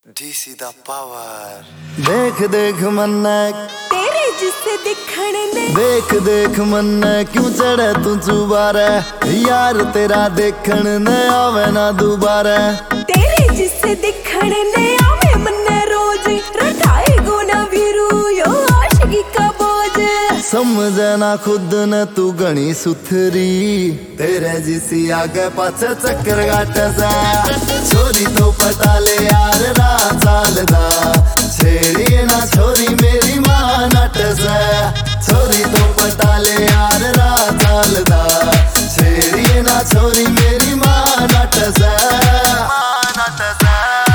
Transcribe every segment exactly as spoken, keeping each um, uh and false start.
DC the power. देख देख मन्ना तेरे जिससे दिखण ने देख देख मन्ना क्यों चढ़े तू चुबारे यार तेरा देखण ने आवे ना दोबारा। तेरे जिससे दिखण ने आवे मन्ने रोज रटाए गुना भिरू यो आशिकी का बोझ। समझे ना खुद ने तू घनी सुथरी तेरे जिसी आगे पाछे चक्कर काटे सा। छोरी तो पता ले यार रात सालदा छेड़ी ना छोरी मेरी मां नट से। छोरी तो पता ले यार रात सालदा छेड़ी ना छोरी मेरी मां नट से। मां नट से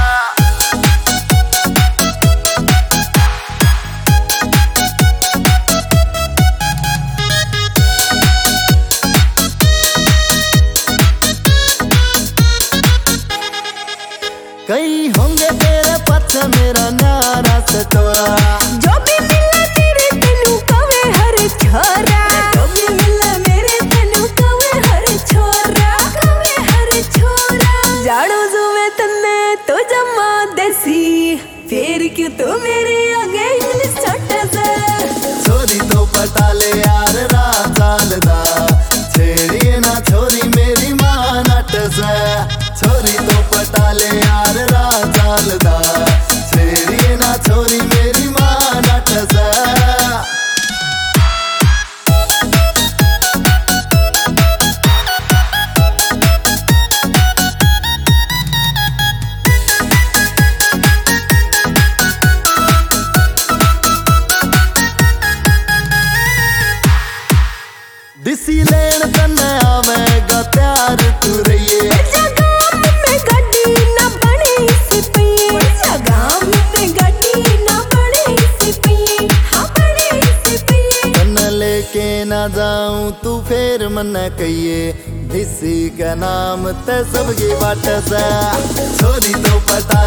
कई होंगे तेरे पीछे मेरा न्यारा सटवा। जो भी मिले तेरे तेनू कवे हर छोरा। जो भी मिले मेरे तेनू कवे हर छोरा कवे हर छोरा। जानो जो मैं तन्ने तो जम्मा देसी फिर क्यों तू मेरे आगे इंग्लिश चट से। छोरी तो पता ले यार रात सालदा छेड़ी ना छोरी मेरी मां नट से। छोरी तो पता ले यार रात सालदा छेड़ी ना छोरी मेरी मां नट से। दिसी लेन तन्ने आवेगा प्यार तू रहिए। जगाम में गड्डी ना बनी सिपी जगाम में गड्डी ना बनी सिपी हाँ बनी सिपी। तन्ने लेके ना जाऊं तू फिर मन कहिए दिसी का नाम ते सबकी बाट से। छोरी तो पता